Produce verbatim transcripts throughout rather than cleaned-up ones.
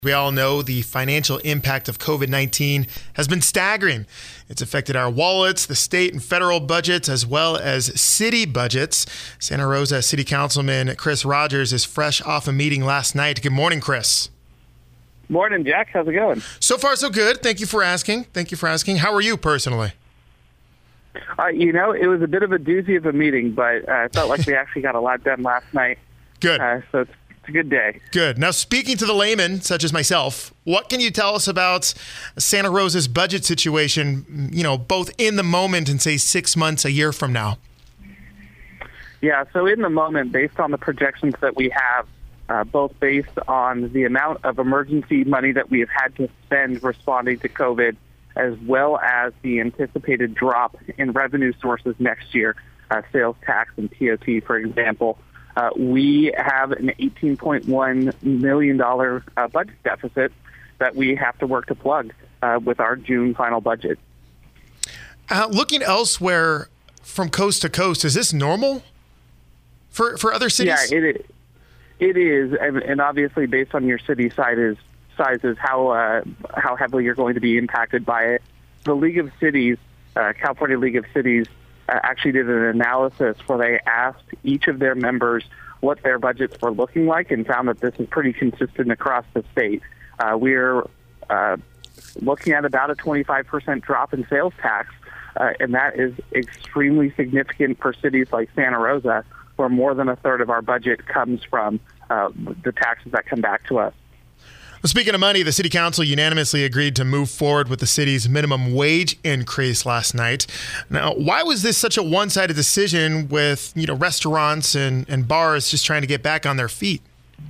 We all know the financial impact of COVID nineteen has been staggering. It's affected our wallets, the state and federal budgets, as well as city budgets. Santa Rosa City Councilman Chris Rogers is fresh off a meeting last night. Good morning, Chris. Morning, Jack. How's it going? So far, so good. Thank you for asking. Thank you for asking. How are you personally? Uh, you know, it was a bit of a doozy of a meeting, but uh, I felt like we actually got a lot done last night. Good. Uh, so it's It's a good day. Good. Now, speaking to the layman, such as myself, what can you tell us about Santa Rosa's budget situation, you know, both in the moment and, say, six months, a year from now? Yeah, so in the moment, based on the projections that we have, uh, both based on the amount of emergency money that we have had to spend responding to COVID, as well as the anticipated drop in revenue sources next year, uh, sales tax and T O T, for example, Uh, we have an eighteen point one million dollars uh, budget deficit that we have to work to plug uh, with our June final budget. Uh, looking elsewhere from coast to coast, is this normal for, for other cities? Yeah, it is. It is, and, and obviously based on your city sizes, sizes how, uh, how heavily you're going to be impacted by it. The League of Cities, uh, California League of Cities, Uh, actually did an analysis where they asked each of their members what their budgets were looking like and found that this is pretty consistent across the state. Uh, we're uh, looking at about a twenty-five percent drop in sales tax, uh, and that is extremely significant for cities like Santa Rosa, where more than a third of our budget comes from uh, the taxes that come back to us. Well, speaking of money, the city council unanimously agreed to move forward with the city's minimum wage increase last night. Now, why was this such a one-sided decision with, you know, restaurants and, and bars just trying to get back on their feet?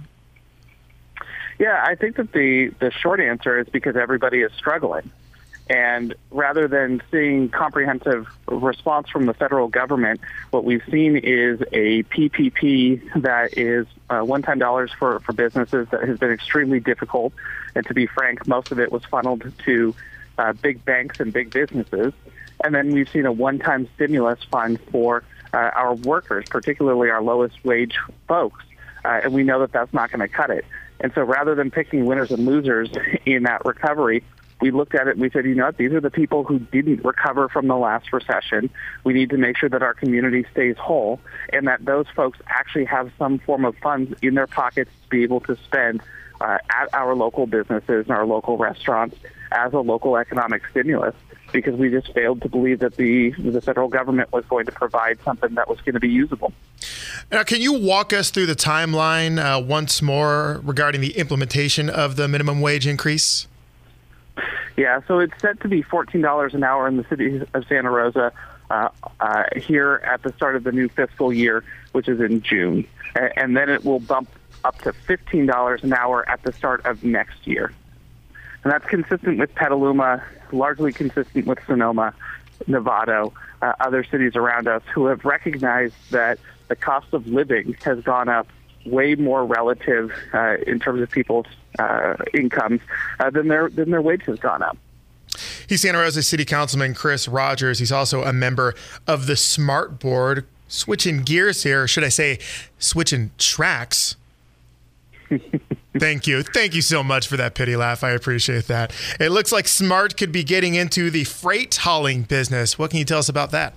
Yeah, I think that the, the short answer is because everybody is struggling. And rather than seeing comprehensive response from the federal government, what we've seen is a P P P that is uh, one-time dollars for, for businesses that has been extremely difficult. And to be frank, most of it was funneled to uh, big banks and big businesses. And then we've seen a one-time stimulus fund for uh, our workers, particularly our lowest wage folks. Uh, and we know that that's not going to cut it. And so rather than picking winners and losers in that recovery, we looked at it and we said, you know what, these are the people who didn't recover from the last recession. We need to make sure that our community stays whole and that those folks actually have some form of funds in their pockets to be able to spend uh, at our local businesses and our local restaurants as a local economic stimulus, because we just failed to believe that the, the federal government was going to provide something that was going to be usable. Now, can you walk us through the timeline uh, once more regarding the implementation of the minimum wage increase? Yeah, so it's set to be fourteen dollars an hour in the city of Santa Rosa uh, uh, here at the start of the new fiscal year, which is in June. And then it will bump up to fifteen dollars an hour at the start of next year. And that's consistent with Petaluma, largely consistent with Sonoma, Novato, uh, other cities around us who have recognized that the cost of living has gone up way more relative uh, in terms of people's uh, incomes uh, than their than their wage has gone up. He's Santa Rosa City Councilman Chris Rogers. He's also a member of the SMART Board. Switching gears here, should I say switching tracks? Thank you. Thank you so much for that pity laugh. I appreciate that. It looks like SMART could be getting into the freight hauling business. What can you tell us about that?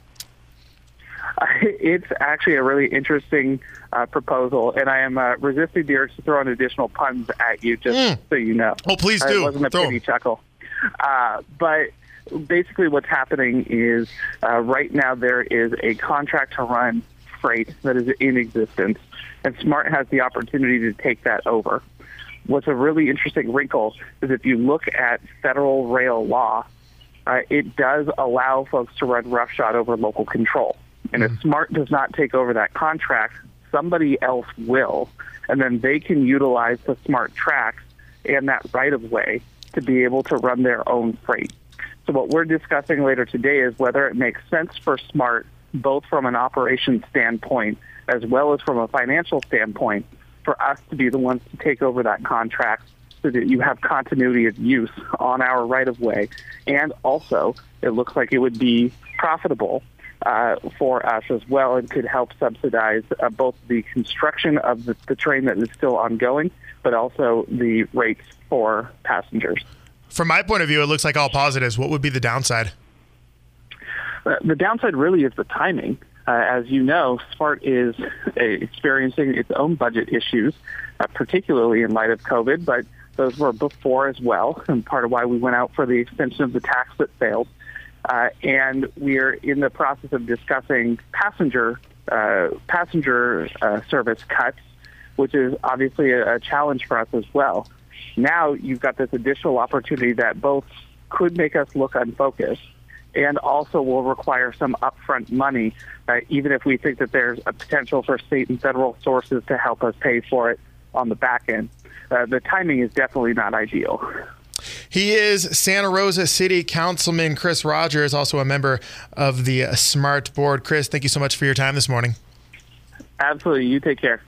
It's actually a really interesting uh, proposal, and I am uh, resisting the urge to throw in additional puns at you, just mm. so you know. Oh, please do. It wasn't a throw pity chuckle. Uh, but basically what's happening is uh, right now there is a contract to run freight that is in existence, and SMART has the opportunity to take that over. What's a really interesting wrinkle is if you look at federal rail law, uh, it does allow folks to run roughshod over local control. And if SMART does not take over that contract, somebody else will, and then they can utilize the SMART tracks and that right-of-way to be able to run their own freight. So what we're discussing later today is whether it makes sense for SMART, both from an operations standpoint as well as from a financial standpoint, for us to be the ones to take over that contract so that you have continuity of use on our right-of-way. And also, it looks like it would be profitable uh, for us as well, and could help subsidize uh, both the construction of the, the train that is still ongoing, but also the rates for passengers. From my point of view, it looks like all positives. What would be the downside? Uh, the downside really is the timing. Uh, as you know, SMART is uh, experiencing its own budget issues, uh, particularly in light of COVID, but those were before as well, and part of why we went out for the extension of the tax that failed. Uh, and we're in the process of discussing passenger uh, passenger uh, service cuts, which is obviously a, a challenge for us as well. Now you've got this additional opportunity that both could make us look unfocused and also will require some upfront money, uh, even if we think that there's a potential for state and federal sources to help us pay for it on the back end. Uh, the timing is definitely not ideal. He is Santa Rosa City Councilman Chris Rogers, also a member of the SMART board. Chris, thank you so much for your time this morning. Absolutely. You take care.